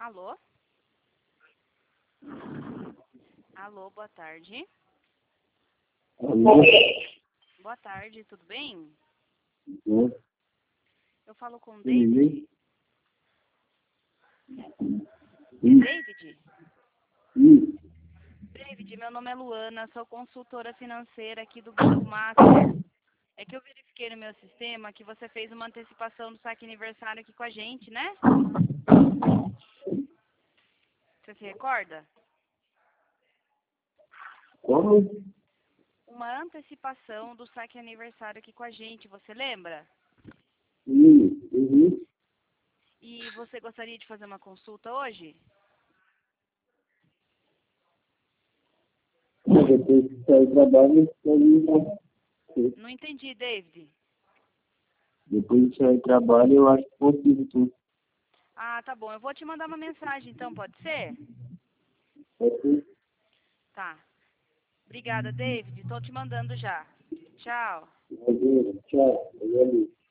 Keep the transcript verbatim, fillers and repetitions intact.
Alô? Alô, boa tarde. Alô? Boa tarde, tudo bem? Oi. Eu falo com o Sim, David. É sim, David? sim. David, meu nome é Luana, sou consultora financeira aqui do Banco Master. É que eu verifiquei no meu sistema que você fez uma antecipação do saque aniversário aqui com a gente, né? Você se recorda? Como? Uma antecipação do saque aniversário aqui com a gente, você lembra? Sim, uhum. E você gostaria de fazer uma consulta hoje? Depois que sair do trabalho, eu vou ir. Não entendi, David. Depois de sair do trabalho, eu acho possível tudo. Ah, tá bom. Eu vou te mandar uma mensagem, então, pode ser? Pode Tá. Obrigada, David. Estou te mandando já. Tchau. ser? Tchau. Eu